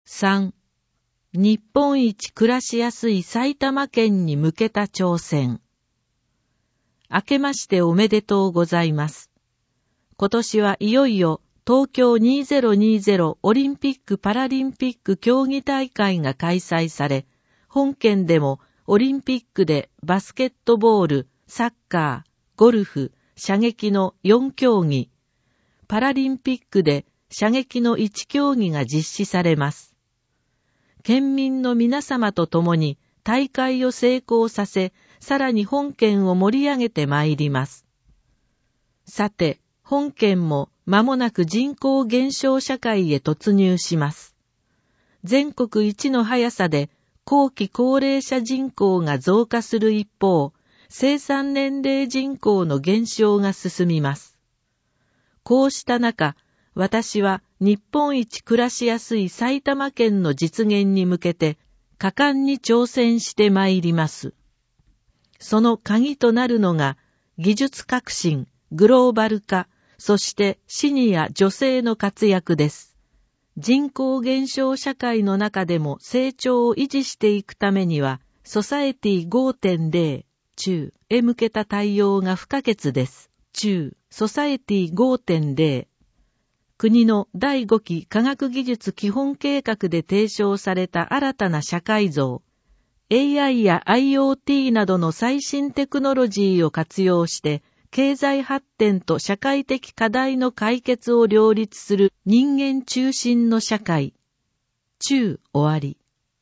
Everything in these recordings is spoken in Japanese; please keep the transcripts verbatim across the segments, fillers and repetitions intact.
さん、日本一暮らしやすい埼玉県に向けた挑戦。明けましておめでとうございます。今年はいよいよ東京にせんにじゅうオリンピック・パラリンピック競技大会が開催され、本県でもオリンピックでバスケットボール、サッカー、ゴルフ、射撃のよん競技、パラリンピックで射撃のいち競技が実施されます。県民の皆様と共に大会を成功させ、さらに本県を盛り上げてまいります。さて、本県も間もなく人口減少社会へ突入します。全国一の速さで後期高齢者人口が増加する一方、生産年齢人口の減少が進みます。こうした中、私は日本一暮らしやすい埼玉県の実現に向けて果敢に挑戦してまいります。その鍵となるのが技術革新、グローバル化、そしてシニア女性の活躍です。人口減少社会の中でも成長を維持していくためには、ソサエティ ごてんゼロ 中へ向けた対応が不可欠です。中、ソサエティ ごてんゼロ。国のだいごき科学技術基本計画で提唱された新たな社会像、エーアイ や アイオーティー などの最新テクノロジーを活用して、経済発展と社会的課題の解決を両立する人間中心の社会。中終わり。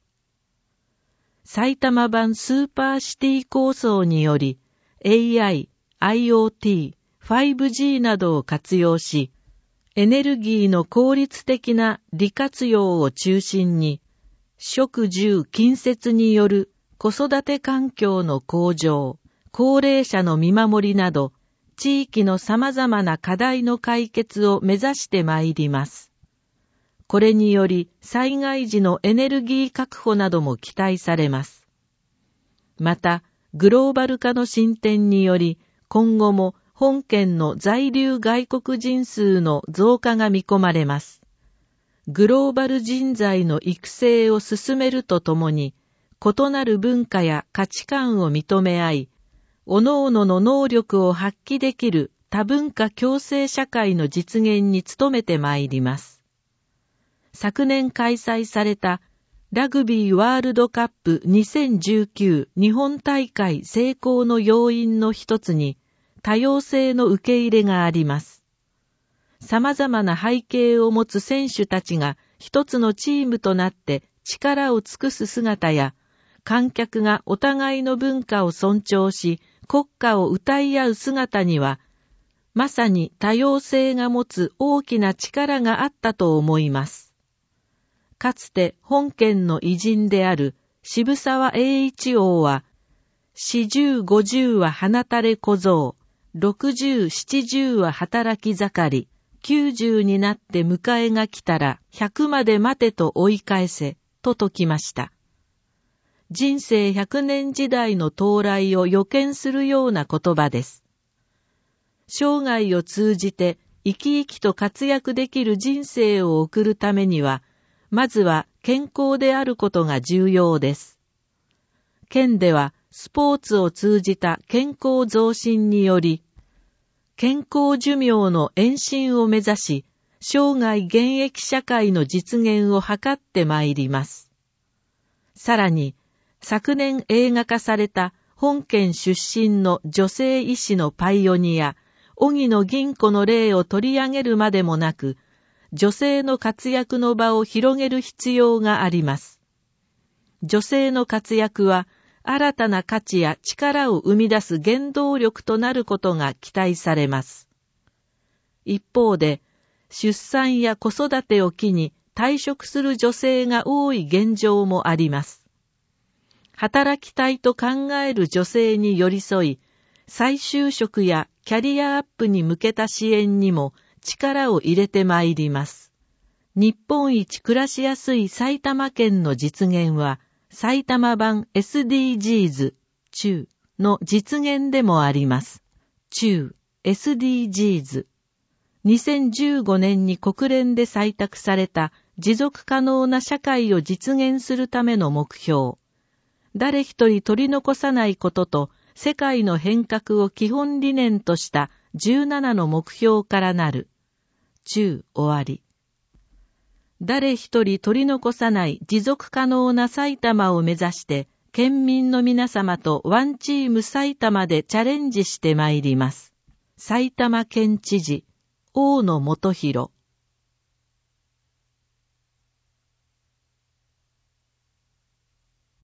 埼玉版スーパーシティ構想により エーアイ、アイオーティー、ファイブジー などを活用し、エネルギーの効率的な利活用を中心に、食住近接による子育て環境の向上、高齢者の見守りなど、地域の様々な課題の解決を目指してまいります。これにより災害時のエネルギー確保なども期待されます。また、グローバル化の進展により、今後も本県の在留外国人数の増加が見込まれます。グローバル人材の育成を進めるとともに、異なる文化や価値観を認め合い、各々の能力を発揮できる多文化共生社会の実現に努めてまいります。昨年開催されたラグビーワールドカップにせんじゅうきゅう日本大会成功の要因の一つに多様性の受け入れがあります。様々な背景を持つ選手たちが一つのチームとなって力を尽くす姿や、観客がお互いの文化を尊重し、国歌を歌い合う姿には、まさに多様性が持つ大きな力があったと思います。かつて本県の偉人である渋沢栄一王は、四十五十は放たれ小僧、六十七十は働き盛り、九十になって迎えが来たら百まで待てと追い返せ、と説きました。人生百年時代の到来を予見するような言葉です。生涯を通じて生き生きと活躍できる人生を送るためには、まずは健康であることが重要です。県ではスポーツを通じた健康増進により、健康寿命の延伸を目指し、生涯現役社会の実現を図ってまいります。さらに、昨年映画化された本県出身の女性医師のパイオニア、荻野銀子の例を取り上げるまでもなく、女性の活躍の場を広げる必要があります。女性の活躍は、新たな価値や力を生み出す原動力となることが期待されます。一方で、出産や子育てを機に退職する女性が多い現状もあります。働きたいと考える女性に寄り添い、再就職やキャリアアップに向けた支援にも力を入れてまいります。日本一暮らしやすい埼玉県の実現は、埼玉版 エスディージーズ 中の実現でもあります。中 エスディージーズ。にせんじゅうごねんに国連で採択された持続可能な社会を実現するための目標、誰一人取り残さないことと世界の変革を基本理念としたじゅうななの目標からなる。中終わり。誰一人取り残さない持続可能な埼玉を目指して県民の皆様とワンチーム埼玉でチャレンジしてまいります。埼玉県知事、大野元弘。